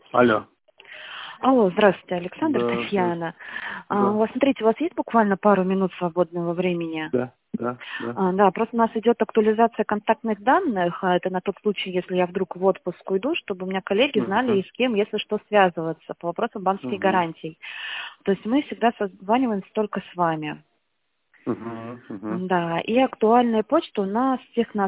Алло. Алло, здравствуйте, Александр, Да, Татьяна. да, У вас, смотрите, у вас есть буквально пару минут свободного времени? да. Да, просто у нас идет актуализация контактных данных, а это на тот случай, если я вдруг в отпуск уйду, чтобы у меня коллеги знали, Мгм, и с кем, если что, связываться по вопросу банковских мгм, гарантий. То есть мы всегда созваниваемся только с вами. мгм. Да, и актуальная почта у нас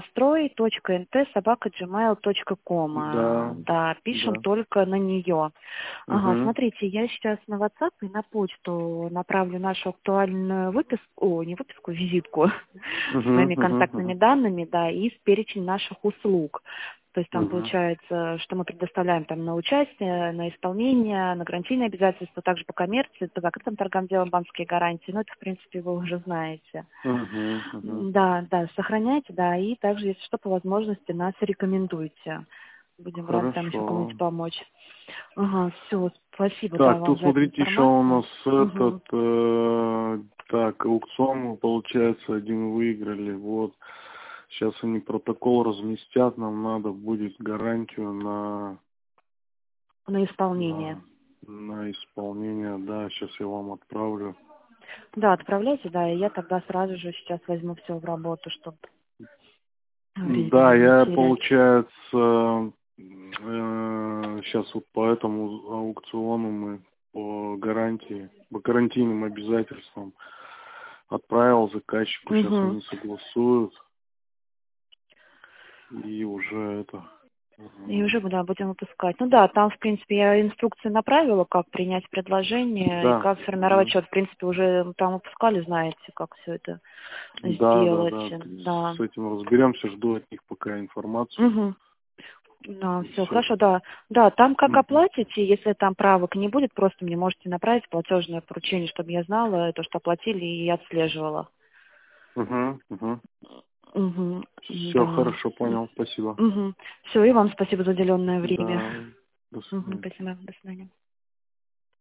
технострой.nt@gmail.com. Да, Да, пишем да. только на нее. Ага, Мгм, смотрите, я сейчас на WhatsApp и на почту направлю нашу актуальную выписку, не выписку, визитку с мгм, моими мгм, контактными данными, да, и с перечень наших услуг. То есть там мгм, получается, что мы предоставляем там на участие, на исполнение, на гарантийные обязательства, также по коммерции, по закрытым торгам делаем банковские гарантии. Ну, это, в принципе, вы уже знаете. мгм, мгм. Да, да, сохраняйте, да, и также, если что, по возможности нас рекомендуйте. Будем рады там еще Хорошо. кому-нибудь помочь. Ага, все, спасибо, да, Так, вам тут за эту смотрите, еще у информацию. нас Угу. так, аукцион, мы, получается, один выиграли. Вот. Сейчас они протокол разместят, нам надо будет гарантию На исполнение. на, на исполнение. Да, сейчас я вам отправлю. Да, отправляйте, да, и я тогда сразу же сейчас возьму все в работу, чтобы Да, времени не я, терять. получается, сейчас вот по этому аукциону мы по гарантии, по гарантийным обязательствам отправил заказчику, сейчас Угу. они согласуют, и уже это... И уже, да, будем выпускать. Ну да, там, в принципе, я инструкции направила, как принять предложение и Да, как сформировать счет. В принципе, уже там выпускали, знаете, как все это сделать. да, Да. с этим разберемся, жду от них пока информацию, Угу. Да, и все все. хорошо, да. Да, там как оплатите, если там правок не будет, просто мне можете направить платежное поручение, чтобы я знала то, что оплатили и отслеживала. Угу. Все Да. хорошо, понял, спасибо. Угу. Все, и вам спасибо за уделенное время. Да, до Угу, свидания. спасибо. До свидания.